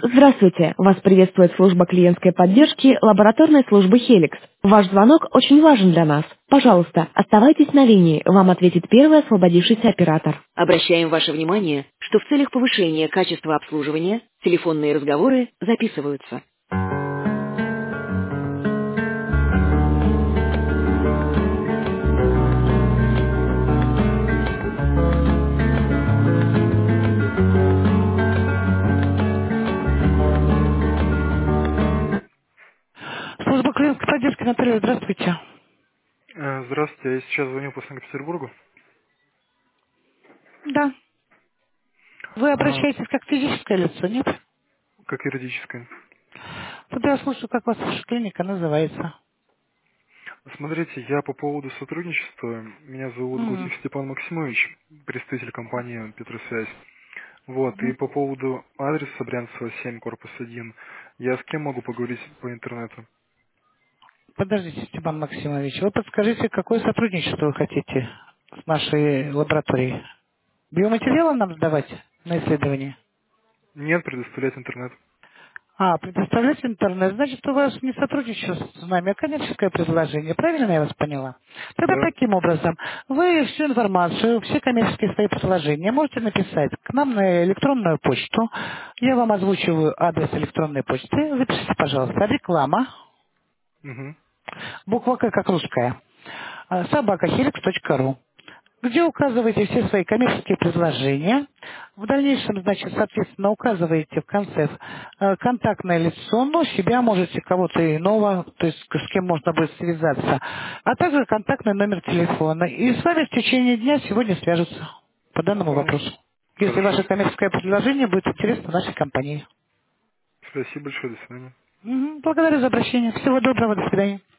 Здравствуйте! Вас приветствует служба клиентской поддержки лабораторной службы Helix. Ваш звонок очень важен для нас. Пожалуйста, оставайтесь на линии, вам ответит первый освободившийся оператор. Обращаем ваше внимание, что в целях повышения качества обслуживания телефонные разговоры записываются. Служба клиентской поддержки, Наталья, здравствуйте. Здравствуйте, я сейчас звоню по Санкт-Петербургу. Да. Вы А, обращаетесь как физическое лицо, нет? как юридическое. Тогда я слушаю, как ваша клиника называется. Смотрите, я по поводу сотрудничества. Меня зовут М, Гусев Степан Максимович, представитель компании Петросвязь. Вот, и мгм. по поводу адреса Брянцева 7, корпус 1, я с кем могу поговорить по интернету? Подождите, Степан Максимович, вы подскажите, какое сотрудничество вы хотите с нашей лабораторией? Биоматериалы нам сдавать на исследование? Нет, предоставлять интернет. А, предоставлять интернет, значит, у вас не сотрудничество с нами, а коммерческое предложение. Правильно я вас поняла? Тогда Да. таким образом, вы всю информацию, все коммерческие свои предложения можете написать к нам на электронную почту. Я вам озвучиваю адрес электронной почты. Запишите, пожалуйста, реклама, Угу. буква К как русская, собакахеликс.ру, где указываете все свои коммерческие предложения. В дальнейшем, значит, соответственно, указываете в конце контактное лицо, но себя можете кого-то иного, то есть с кем можно будет связаться, а также контактный номер телефона. И с вами в течение дня сегодня свяжутся по данному Понял. вопросу, если ваше Хорошо. коммерческое предложение будет интересно нашей компании. Спасибо большое, до свидания. Мгм. Благодарю за обращение. Всего доброго, до свидания.